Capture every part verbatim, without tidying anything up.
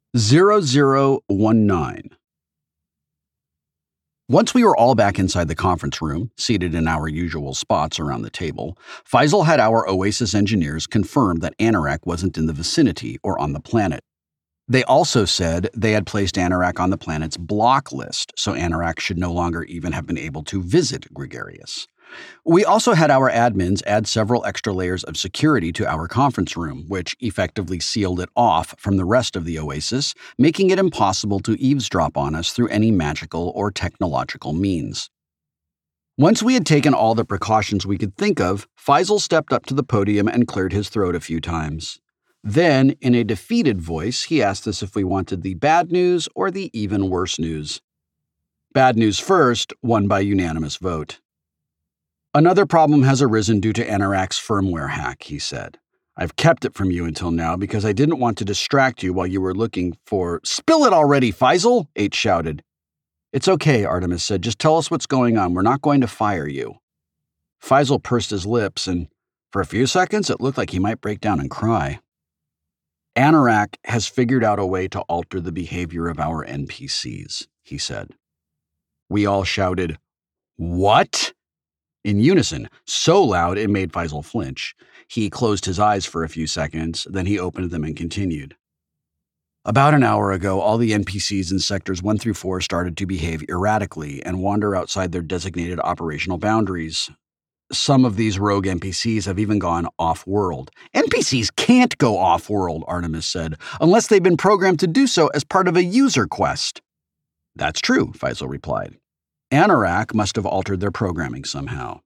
zero zero one nine. Once we were all back inside the conference room, seated in our usual spots around the table, Faisal had our Oasis engineers confirm that Anorak wasn't in the vicinity or on the planet. They also said they had placed Anorak on the planet's block list, so Anorak should no longer even have been able to visit Gregarious. We also had our admins add several extra layers of security to our conference room, which effectively sealed it off from the rest of the Oasis, making it impossible to eavesdrop on us through any magical or technological means. Once we had taken all the precautions we could think of, Faisal stepped up to the podium and cleared his throat a few times. Then, in a defeated voice, he asked us if we wanted the bad news or the even worse news. Bad news first, won by unanimous vote. Another problem has arisen due to Anorak's firmware hack, he said. I've kept it from you until now because I didn't want to distract you while you were looking for— Spill it already, Faisal! H shouted. It's okay, Artemis said. Just tell us what's going on. We're not going to fire you. Faisal pursed his lips, and for a few seconds it looked like he might break down and cry. Anorak has figured out a way to alter the behavior of our N P Cs, he said. We all shouted, What? In unison, so loud it made Faisal flinch. He closed his eyes for a few seconds, then he opened them and continued. About an hour ago, all the N P Cs in sectors one through four started to behave erratically and wander outside their designated operational boundaries. Some of these rogue N P Cs have even gone off-world. N P Cs can't go off-world, Artemis said, unless they've been programmed to do so as part of a user quest. That's true, Faisal replied. Anorak must have altered their programming somehow.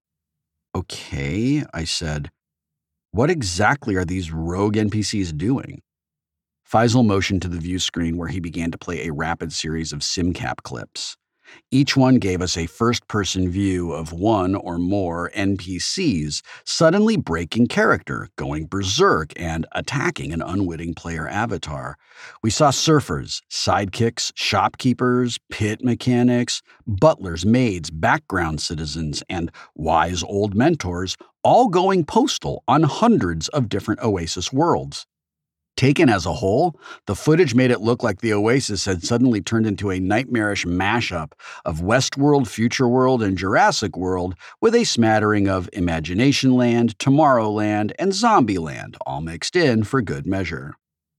Okay, I said. What exactly are these rogue N P Cs doing? Faisal motioned to the view screen where he began to play a rapid series of SimCap clips. Each one gave us a first-person view of one or more N P Cs suddenly breaking character, going berserk, and attacking an unwitting player avatar. We saw surfers, sidekicks, shopkeepers, pit mechanics, butlers, maids, background citizens, and wise old mentors, all going postal on hundreds of different Oasis worlds. Taken as a whole, the footage made it look like the Oasis had suddenly turned into a nightmarish mashup of Westworld, Future World, and Jurassic World with a smattering of Imagination Land, Tomorrowland, and Zombieland, all mixed in for good measure.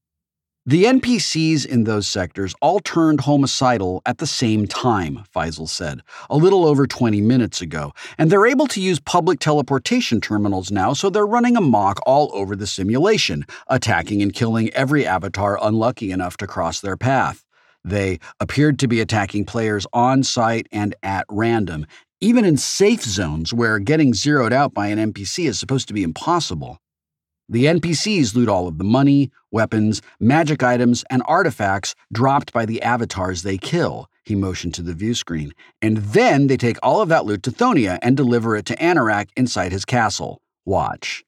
The N P Cs in those sectors all turned homicidal at the same time, Faisal said, a little over twenty minutes ago, and they're able to use public teleportation terminals now, so they're running amok all over the simulation, attacking and killing every avatar unlucky enough to cross their path. They appeared to be attacking players on-site and at random, even in safe zones where getting zeroed out by an N P C is supposed to be impossible. The N P Cs loot all of the money, weapons, magic items, and artifacts dropped by the avatars they kill, he motioned to the view screen, and then they take all of that loot to Thonia and deliver it to Anorak inside his castle. Watch.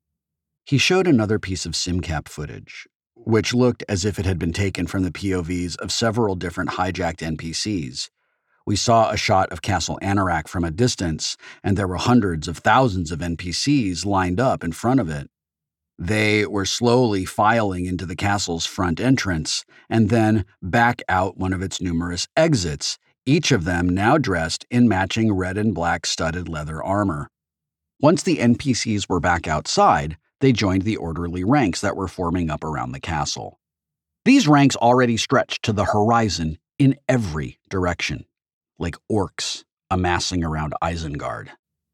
He showed another piece of SimCap footage, which looked as if it had been taken from the P O Vs of several different hijacked N P Cs. We saw a shot of Castle Anorak from a distance, and there were hundreds of thousands of N P Cs lined up in front of it. They were slowly filing into the castle's front entrance, and then back out one of its numerous exits, each of them now dressed in matching red and black studded leather armor. Once the N P Cs were back outside, they joined the orderly ranks that were forming up around the castle. These ranks already stretched to the horizon in every direction, like orcs amassing around Isengard.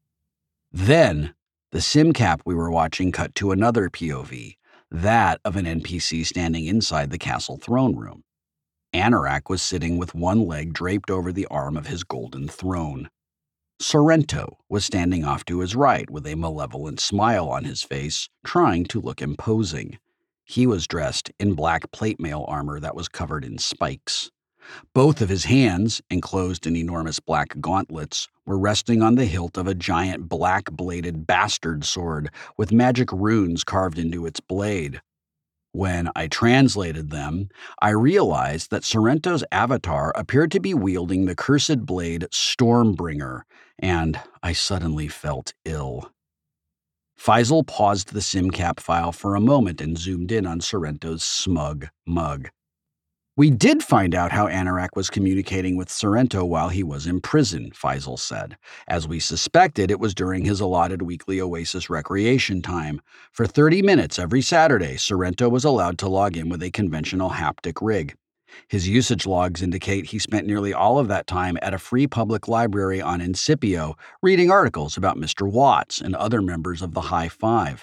Then, the SimCap we were watching cut to another P O V, that of an N P C standing inside the castle throne room. Anorak was sitting with one leg draped over the arm of his golden throne. Sorrento was standing off to his right with a malevolent smile on his face, trying to look imposing. He was dressed in black plate mail armor that was covered in spikes. Both of his hands, enclosed in enormous black gauntlets, were resting on the hilt of a giant black-bladed bastard sword with magic runes carved into its blade. When I translated them, I realized that Sorrento's avatar appeared to be wielding the cursed blade Stormbringer, and I suddenly felt ill. Faisal paused the SimCap file for a moment and zoomed in on Sorrento's smug mug. We did find out how Anorak was communicating with Sorrento while he was in prison, Faisal said. As we suspected, it was during his allotted weekly Oasis recreation time. For thirty minutes every Saturday, Sorrento was allowed to log in with a conventional haptic rig. His usage logs indicate he spent nearly all of that time at a free public library on Incipio, reading articles about Mister Watts and other members of the High Five.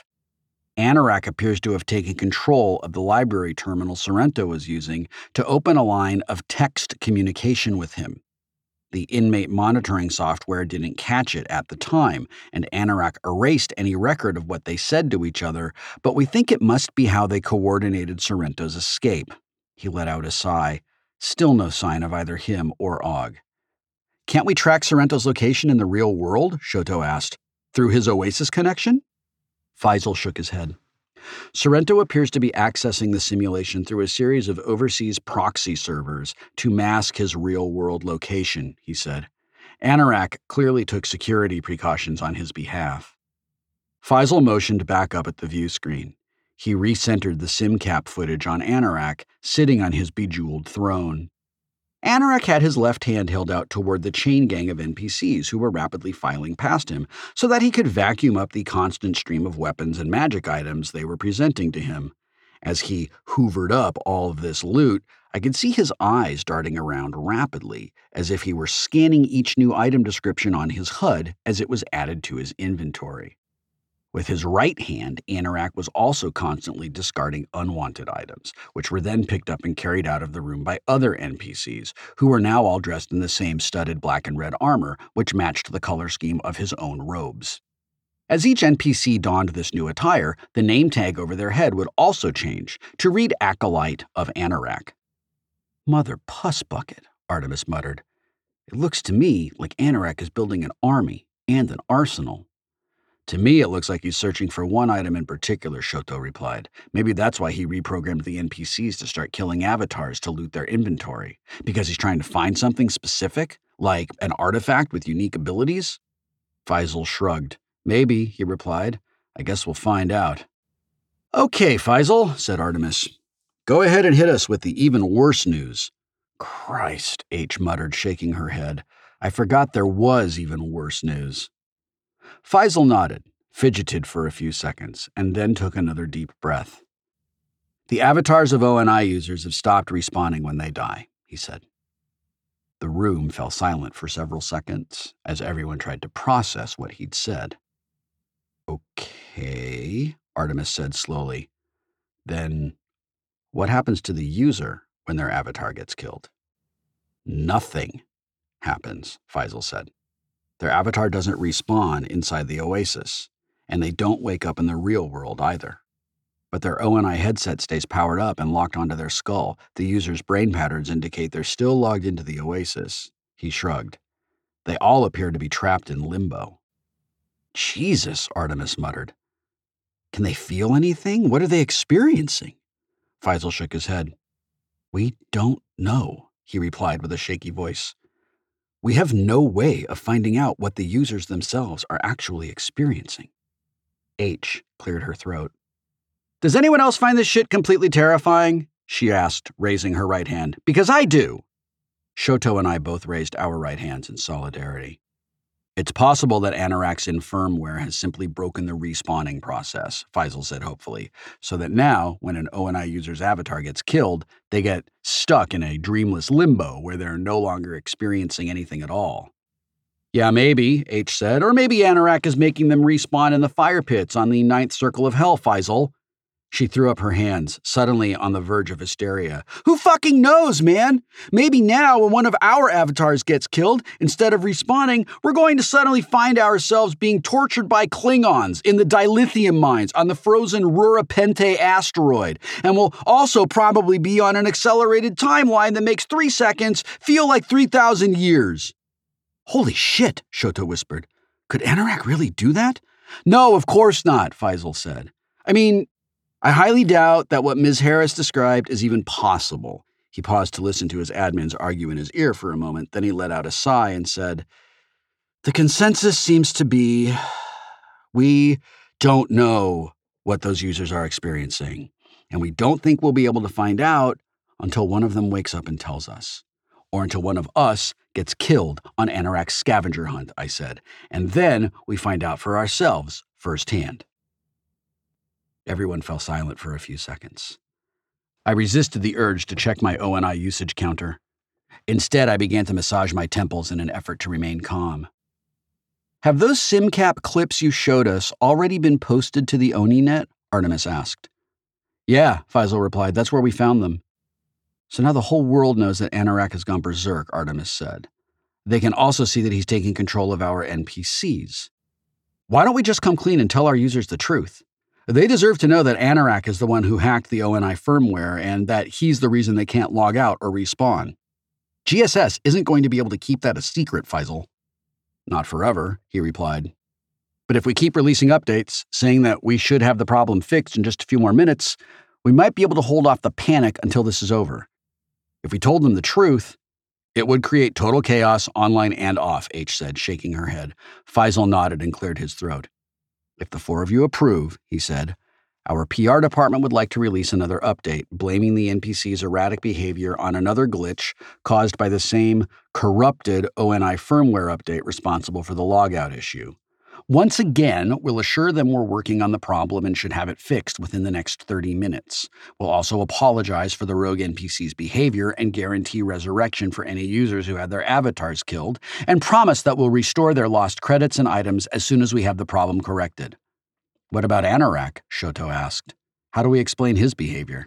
Anorak appears to have taken control of the library terminal Sorrento was using to open a line of text communication with him. The inmate monitoring software didn't catch it at the time, and Anorak erased any record of what they said to each other, but we think it must be how they coordinated Sorrento's escape. He let out a sigh. Still no sign of either him or Og. Can't we track Sorrento's location in the real world? Shoto asked. Through his Oasis connection? Faisal shook his head. Sorrento appears to be accessing the simulation through a series of overseas proxy servers to mask his real-world location, he said. Anorak clearly took security precautions on his behalf. Faisal motioned back up at the view screen. He recentered the SimCap footage on Anorak, sitting on his bejeweled throne. Anorak had his left hand held out toward the chain gang of N P Cs who were rapidly filing past him so that he could vacuum up the constant stream of weapons and magic items they were presenting to him. As he hoovered up all of this loot, I could see his eyes darting around rapidly, as if he were scanning each new item description on his H U D as it was added to his inventory. With his right hand, Anorak was also constantly discarding unwanted items, which were then picked up and carried out of the room by other N P Cs, who were now all dressed in the same studded black and red armor, which matched the color scheme of his own robes. As each N P C donned this new attire, the name tag over their head would also change to read Acolyte of Anorak. "Mother puss bucket," Artemis muttered. "It looks to me like Anorak is building an army and an arsenal." "To me, it looks like he's searching for one item in particular," Shoto replied. "Maybe that's why he reprogrammed the N P Cs to start killing avatars to loot their inventory. Because he's trying to find something specific, like an artifact with unique abilities?" Faisal shrugged. "Maybe," he replied. "I guess we'll find out." "Okay, Faisal," said Artemis. "Go ahead and hit us with the even worse news." "Christ," H muttered, shaking her head. "I forgot there was even worse news." Faisal nodded, fidgeted for a few seconds, and then took another deep breath. "The avatars of O N I users have stopped respawning when they die," he said. The room fell silent for several seconds as everyone tried to process what he'd said. "Okay," Artemis said slowly. "Then what happens to the user when their avatar gets killed?" "Nothing happens," Faisal said. "Their avatar doesn't respawn inside the Oasis, and they don't wake up in the real world either. But their O N I headset stays powered up and locked onto their skull. The user's brain patterns indicate they're still logged into the Oasis." He shrugged. "They all appear to be trapped in limbo." "Jesus," Artemis muttered. "Can they feel anything? What are they experiencing?" Faisal shook his head. "We don't know," he replied with a shaky voice. "We have no way of finding out what the users themselves are actually experiencing." H cleared her throat. "Does anyone else find this shit completely terrifying?" she asked, raising her right hand. "Because I do." Shoto and I both raised our right hands in solidarity. "It's possible that Anorak's infirmware has simply broken the respawning process," Faisal said hopefully, "so that now, when an O N I user's avatar gets killed, they get stuck in a dreamless limbo where they're no longer experiencing anything at all." "Yeah, maybe," H said, "or maybe Anorak is making them respawn in the fire pits on the ninth circle of hell, Faisal." She threw up her hands, suddenly on the verge of hysteria. "Who fucking knows, man? Maybe now, when one of our avatars gets killed, instead of respawning, we're going to suddenly find ourselves being tortured by Klingons in the dilithium mines on the frozen Rura Pente asteroid, and we'll also probably be on an accelerated timeline that makes three seconds feel like three thousand years." "Holy shit," Shoto whispered. "Could Anorak really do that?" "No, of course not," Faisal said. "I mean, I highly doubt that what Miz Harris described is even possible." He paused to listen to his admins argue in his ear for a moment, then he let out a sigh and said, "The consensus seems to be, we don't know what those users are experiencing, and we don't think we'll be able to find out until one of them wakes up and tells us. Or until one of us gets killed on Anorak's scavenger hunt, I said. And then we find out for ourselves firsthand. Everyone fell silent for a few seconds. I resisted the urge to check my O N I usage counter. Instead, I began to massage my temples in an effort to remain calm. Have those SimCap clips you showed us already been posted to the OniNet? Artemis asked. Yeah, Faisal replied. That's where we found them. So now the whole world knows that Anorak has gone berserk, Artemis said. They can also see that he's taking control of our N P Cs. Why don't we just come clean and tell our users the truth? They deserve to know that Anorak is the one who hacked the O N I firmware and that he's the reason they can't log out or respawn. G S S isn't going to be able to keep that a secret, Faisal. Not forever, he replied. But if we keep releasing updates, saying that we should have the problem fixed in just a few more minutes, we might be able to hold off the panic until this is over. If we told them the truth, it would create total chaos online and off, H said, shaking her head. Faisal nodded and cleared his throat. If the four of you approve, he said, our P R department would like to release another update, blaming the N P C's erratic behavior on another glitch caused by the same corrupted O N I firmware update responsible for the logout issue. Once again, we'll assure them we're working on the problem and should have it fixed within the next thirty minutes. We'll also apologize for the rogue N P C's behavior and guarantee resurrection for any users who had their avatars killed, and promise that we'll restore their lost credits and items as soon as we have the problem corrected. What about Anorak? Shoto asked. How do we explain his behavior?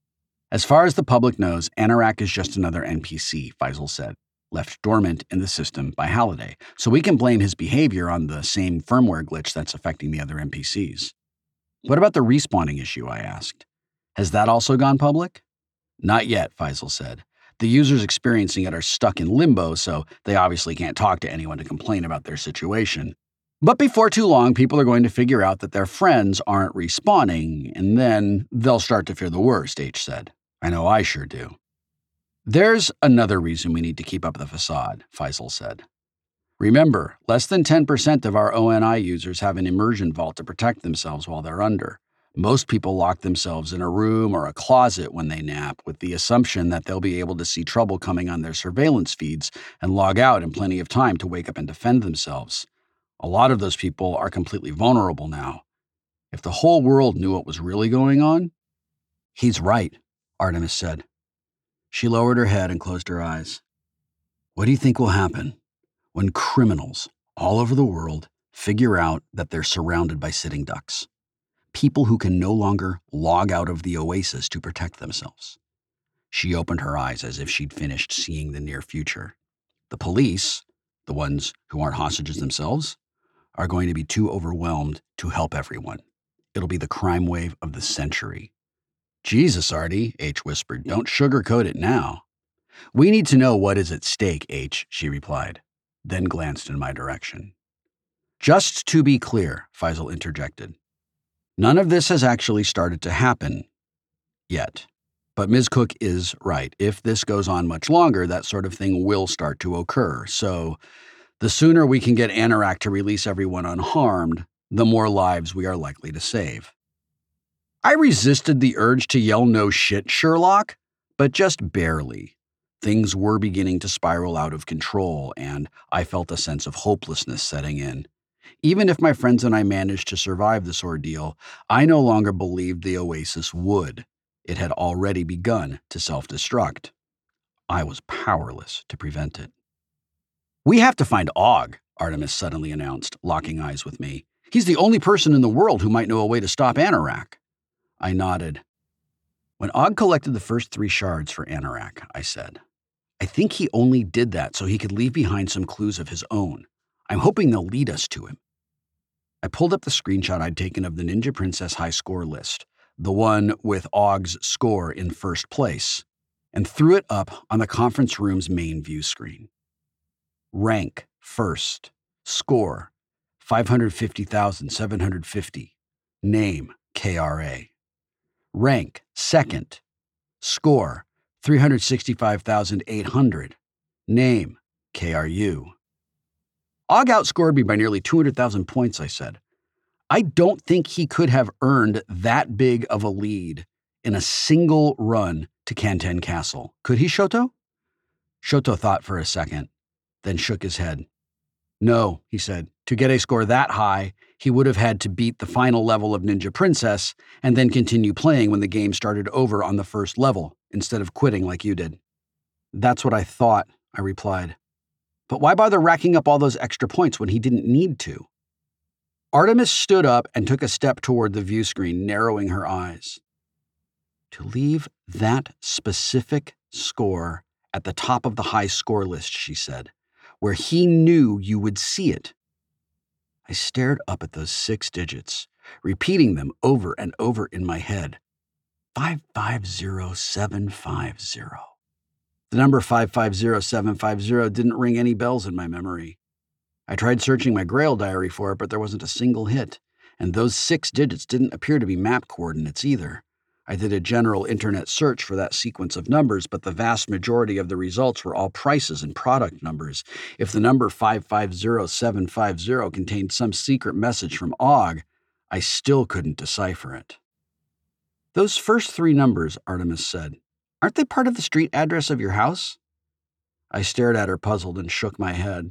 As far as the public knows, Anorak is just another N P C, Faisal said, left dormant in the system by Halliday, so we can blame his behavior on the same firmware glitch that's affecting the other N P Cs. What about the respawning issue, I asked. Has that also gone public? Not yet, Faisal said. The users experiencing it are stuck in limbo, so they obviously can't talk to anyone to complain about their situation. But before too long, people are going to figure out that their friends aren't respawning, and then they'll start to fear the worst, H said. I know I sure do. There's another reason we need to keep up the facade, Faisal said. Remember, less than ten percent of our O N I users have an immersion vault to protect themselves while they're under. Most people lock themselves in a room or a closet when they nap with the assumption that they'll be able to see trouble coming on their surveillance feeds and log out in plenty of time to wake up and defend themselves. A lot of those people are completely vulnerable now. If the whole world knew what was really going on... He's right, Artemis said. She lowered her head and closed her eyes. What do you think will happen when criminals all over the world figure out that they're surrounded by sitting ducks? People who can no longer log out of the oasis to protect themselves. She opened her eyes as if she'd finished seeing the near future. The police, the ones who aren't hostages themselves, are going to be too overwhelmed to help everyone. It'll be the crime wave of the century. Jesus, Artie, H whispered, don't sugarcoat it now. We need to know what is at stake, H, she replied, then glanced in my direction. Just to be clear, Faisal interjected. None of this has actually started to happen yet. But Miz Cook is right. If this goes on much longer, that sort of thing will start to occur. So the sooner we can get Anorak to release everyone unharmed, the more lives we are likely to save. I resisted the urge to yell no shit, Sherlock, but just barely. Things were beginning to spiral out of control, and I felt a sense of hopelessness setting in. Even if my friends and I managed to survive this ordeal, I no longer believed the Oasis would. It had already begun to self-destruct. I was powerless to prevent it. We have to find Og, Artemis suddenly announced, locking eyes with me. He's the only person in the world who might know a way to stop Anorak. I nodded. When Og collected the first three shards for Anorak, I said, I think he only did that so he could leave behind some clues of his own. I'm hoping they'll lead us to him. I pulled up the screenshot I'd taken of the Ninja Princess high score list, the one with Og's score in first place, and threw it up on the conference room's main view screen. Rank, first. Score, five hundred fifty thousand seven hundred fifty. Name, K R A. Rank, second. Score, three hundred sixty-five thousand eight hundred. Name, K R U. Og outscored me by nearly two hundred thousand points, I said. I don't think he could have earned that big of a lead in a single run to Kanten Castle. Could he, Shoto? Shoto thought for a second, then shook his head. No, he said. To get a score that high, he would have had to beat the final level of Ninja Princess and then continue playing when the game started over on the first level, instead of quitting like you did. That's what I thought, I replied. But why bother racking up all those extra points when he didn't need to? Artemis stood up and took a step toward the view screen, narrowing her eyes. To leave that specific score at the top of the high score list, she said, where he knew you would see it. I stared up at those six digits, repeating them over and over in my head. five five zero seven five zero. The number five five zero seven five zero didn't ring any bells in my memory. I tried searching my Grail diary for it, but there wasn't a single hit, and those six digits didn't appear to be map coordinates either. I did a general internet search for that sequence of numbers, but the vast majority of the results were all prices and product numbers. If the number five five zero seven five zero contained some secret message from O G, I still couldn't decipher it. Those first three numbers, Artemis said, aren't they part of the street address of your house? I stared at her puzzled and shook my head.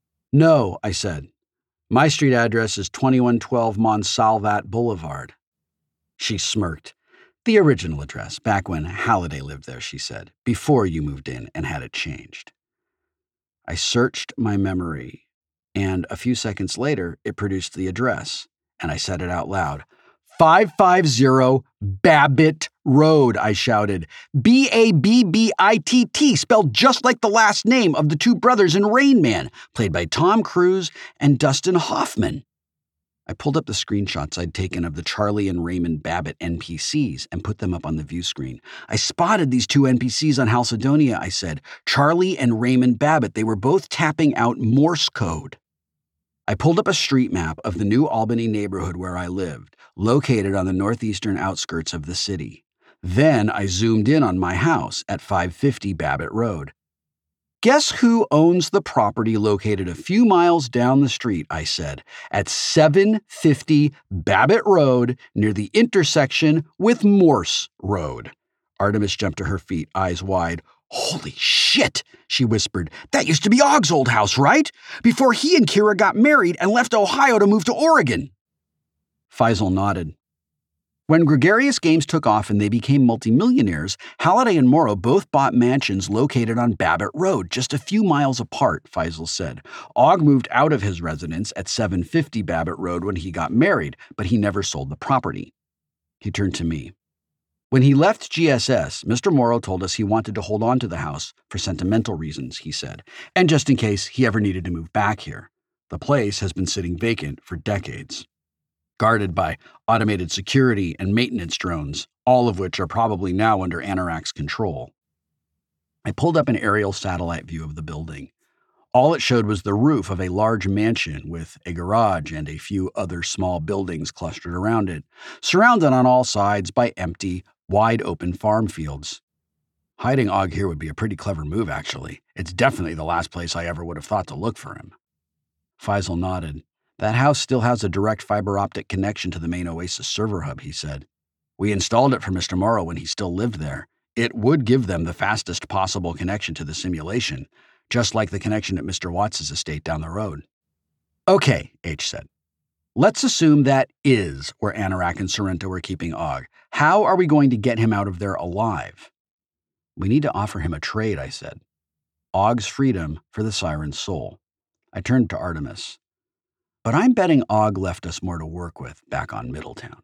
No, I said. My street address is twenty-one twelve Monsalvat Boulevard. She smirked. The original address, back when Halliday lived there, she said, before you moved in and had it changed. I searched my memory, and a few seconds later, it produced the address, and I said it out loud. five five zero Babbitt Road, I shouted. B A B B I T T, spelled just like the last name of the two brothers in Rain Man, played by Tom Cruise and Dustin Hoffman. I pulled up the screenshots I'd taken of the Charlie and Raymond Babbitt N P Cs and put them up on the view screen. I spotted these two N P Cs on Halcydonia, I said. Charlie and Raymond Babbitt, they were both tapping out Morse code. I pulled up a street map of the New Albany neighborhood where I lived, located on the northeastern outskirts of the city. Then I zoomed in on my house at five fifty Babbitt Road. Guess who owns the property located a few miles down the street, I said, at seven fifty Babbitt Road near the intersection with Morse Road. Artemis jumped to her feet, eyes wide. Holy shit, she whispered. That used to be O G's old house, right? Before he and Kira got married and left Ohio to move to Oregon. Faisal nodded. When Gregarious Games took off and they became multimillionaires, Halliday and Morrow both bought mansions located on Babbitt Road, just a few miles apart, Faisal said. O G moved out of his residence at seven fifty Babbitt Road when he got married, but he never sold the property. He turned to me. When he left G S S, Mister Morrow told us he wanted to hold on to the house for sentimental reasons, he said, and just in case he ever needed to move back here. The place has been sitting vacant for decades, guarded by automated security and maintenance drones, all of which are probably now under Anorak's control. I pulled up an aerial satellite view of the building. All it showed was the roof of a large mansion with a garage and a few other small buildings clustered around it, surrounded on all sides by empty, wide-open farm fields. Hiding O G here would be a pretty clever move, actually. It's definitely the last place I ever would have thought to look for him. Faisal nodded. That house still has a direct fiber optic connection to the main Oasis server hub, he said. We installed it for Mister Morrow when he still lived there. It would give them the fastest possible connection to the simulation, just like the connection at Mister Watts' estate down the road. Okay, H said. Let's assume that is where Anorak and Sorrento are keeping O G. How are we going to get him out of there alive? We need to offer him a trade, I said. O G's freedom for the Siren's soul. I turned to Artemis. But I'm betting O G left us more to work with back on Middletown.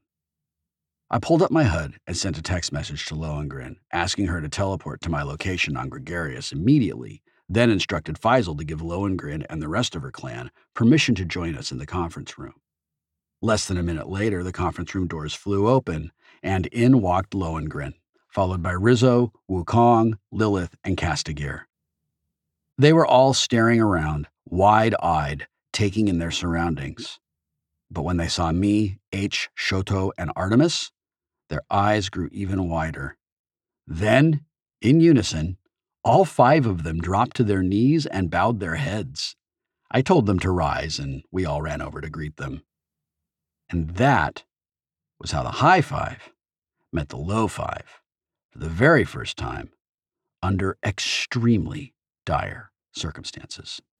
I pulled up my H U D and sent a text message to Lohengrin, asking her to teleport to my location on Gregarious immediately, then instructed Faisal to give Lohengrin and the rest of her clan permission to join us in the conference room. Less than a minute later, the conference room doors flew open, and in walked Lohengrin, followed by Rizzo, Wukong, Lilith, and Castigear. They were all staring around, wide-eyed, taking in their surroundings. But when they saw me, H, Shoto, and Artemis, their eyes grew even wider. Then, in unison, all five of them dropped to their knees and bowed their heads. I told them to rise, and we all ran over to greet them. And that was how the high five met the low five for the very first time under extremely dire circumstances.